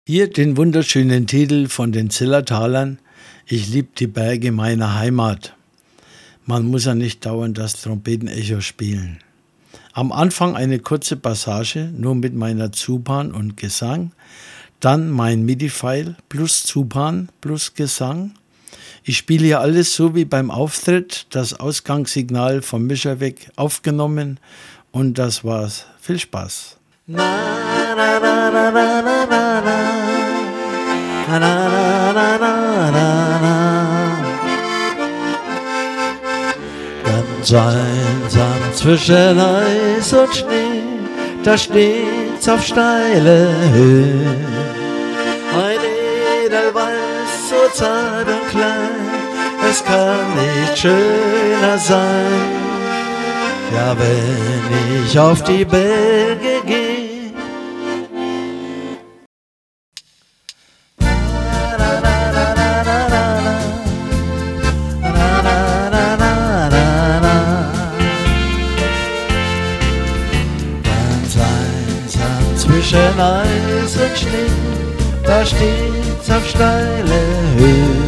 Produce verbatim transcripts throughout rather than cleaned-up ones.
Hier den wunderschönen Titel von den Zillertalern, Ich lieb die Berge meiner Heimat. Man muss ja nicht dauernd das Trompetenecho spielen. Am Anfang eine kurze Passage, nur mit meiner Zupan und Gesang, dann mein MIDI-File plus Zupan plus Gesang. Ich spiele hier alles so wie beim Auftritt, das Ausgangssignal vom Mischer weg aufgenommen und das war's. Viel Spaß. Na, na, na, na, na, na, na, na. Na, na, na, na, na, na. Ganz einsam zwischen Eis und Schnee, da steht's auf steile Höhe. Ein Edelweiß, so zart und klein, es kann nicht schöner sein. Ja, wenn ich auf die Berge gehe, zwischen Eis und Schnee, da steht's auf steile Höhe.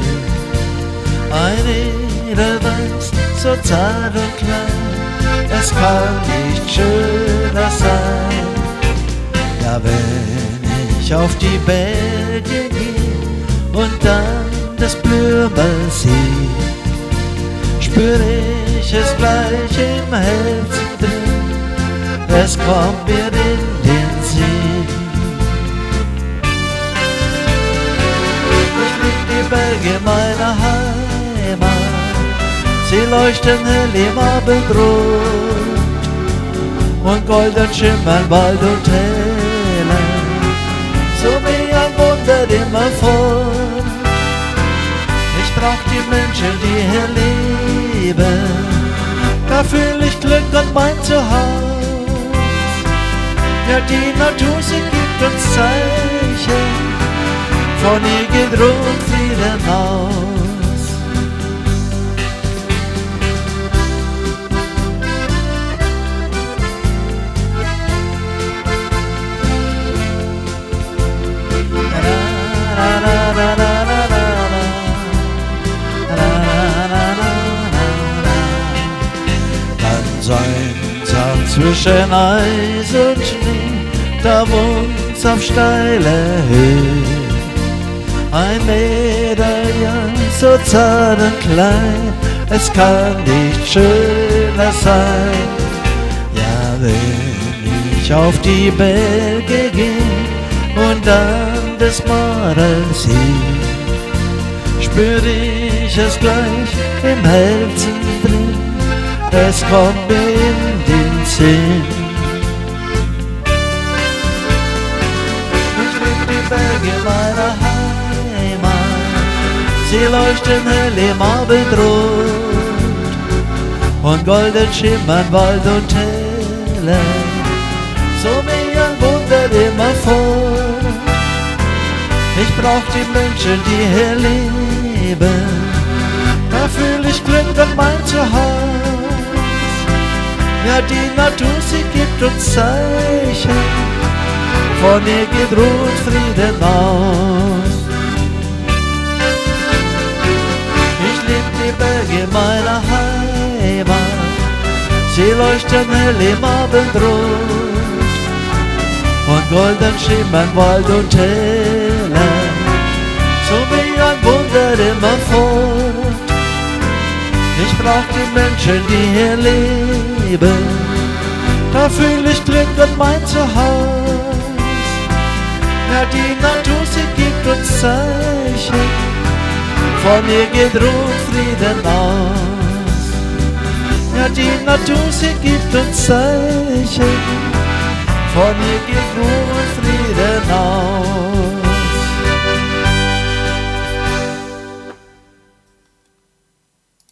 Ein Edelweiß, so zart und klein, es kann nicht schöner sein. Ja, wenn ich auf die Berge gehe und dann das Blümerl sehe, spür ich es gleich im Herzen drin, es kommt mir in den Sinn. Ich lieb die Berge meiner Heimat, sie leuchten hell im Abendrot und golden schimmern Wald und Täler, so wie ein Wunder immerfort. Ich brauch die Menschen, die hier leben, da fühl ich Glück und mein Zuhause. Ja, die Natur, sie gibt uns Zeichen, von ihr geht Ruhe und Frieden aus. Ganz einsam zwischen Eis und Schnee, da wohnt's auf steiler Höhe. Ein Medaillon, so zart und klein, es kann nicht schöner sein. Ja, wenn ich auf die Berge gehe und dann das Marel sehe, spür ich es gleich im Herzen drin, es kommt mir in den Sinn. Ich lieb die Berge meiner Heimat, sie leuchten hell im Abendrot und golden schimmern Wald und Täler, so wie ein Wunder immerfort. Ich brauch die Menschen, die hier leben, da fühl ich Glück und mein Zuhause. Ja, die Natur, sie gibt uns Zeichen, von ihr geht Ruhe und Frieden aus. Ich lieb die Berge meiner Heimat, sie leuchten hell im Abendrot und golden schimmern Wald und Täler, so wie ein Wunder immerfort. Ich brauch die Menschen, die hier leben, da fühl ich Glück und mein Zuhause. Ja, die Natur, sie gibt uns Zeichen, von ihr geht Ruhe und Frieden aus. Ja, die Natur, sie gibt uns Zeichen, von ihr geht